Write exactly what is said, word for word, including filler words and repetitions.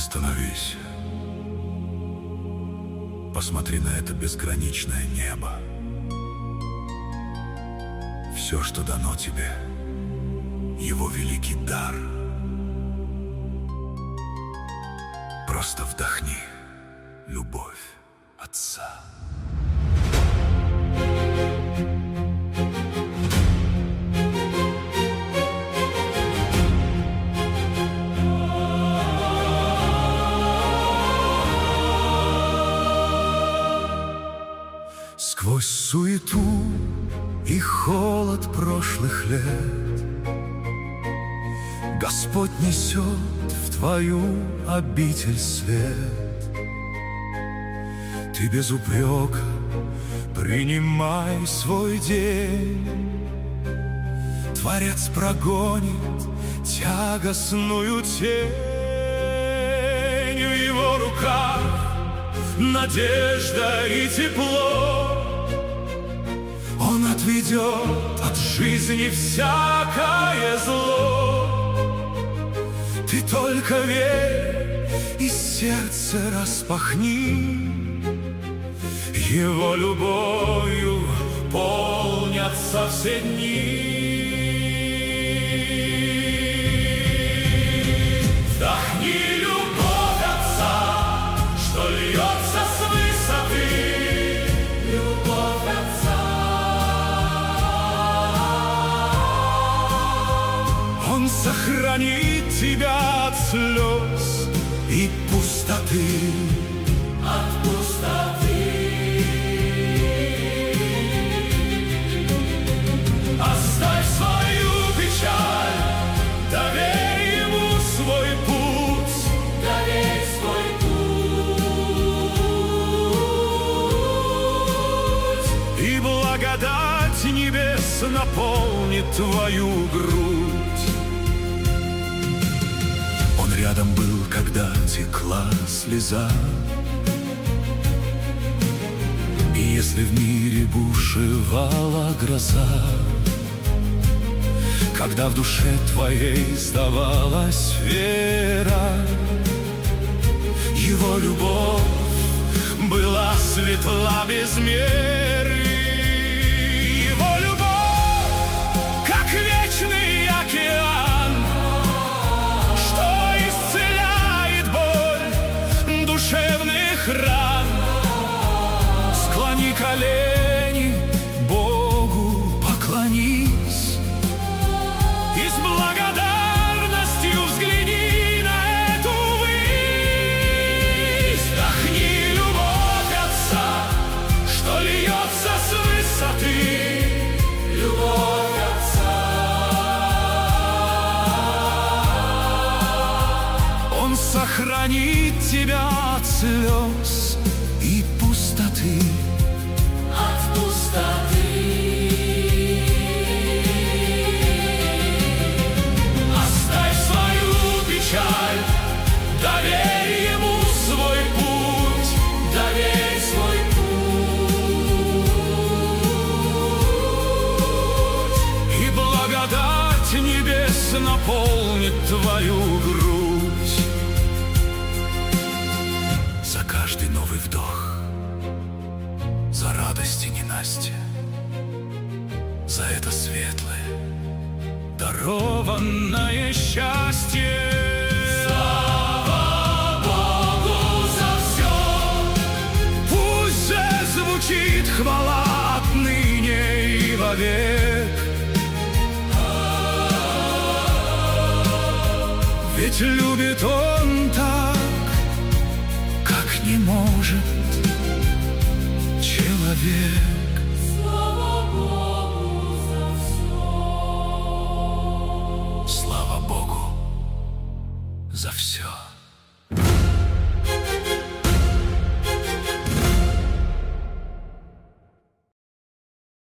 Остановись. Посмотри на это безграничное небо. Все, что дано тебе, его великий дар. Просто вдохни любовь Отца. Сквозь суету и холод прошлых лет Господь несет в твою обитель свет. Ты без упрека принимай свой день. Творец прогонит тягостную тень. В его руках надежда и тепло. Он отведет от жизни всякое зло. Ты только верь и сердце распахни. Его любовью полнятся все дни. Вдохни любовь Отца, что льется с высоты. Любовь Отца. Он сохранит тебя от слез и пустоты. От пустоты. Оставь свою печаль, доверь ему свой путь. Доверь свой путь. И благодать небес наполнит твою грудь. Он рядом был, когда текла слеза. И если в мире бушевала гроза, когда в душе твоей сдавалась вера, его любовь была светла без меры. Его любовь, как вечный океан, что исцеляет боль душевных ран. Склони колени, Богу поклонись. И с благодарностью взгляни на эту высь. Вдохни любовь Отца, что льется с высоты. Любовь Отца. Он сохранит тебя от слез и пустоты. От пустоты. Доверь ему свой путь, доверь свой путь. И благодать небес наполнит твою грудь. За каждый новый вдох, за радость и ненастье, за это светлое, дарованное счастье. Звучит хвала отныне и вовек. Ведь любит он так, как не может человек.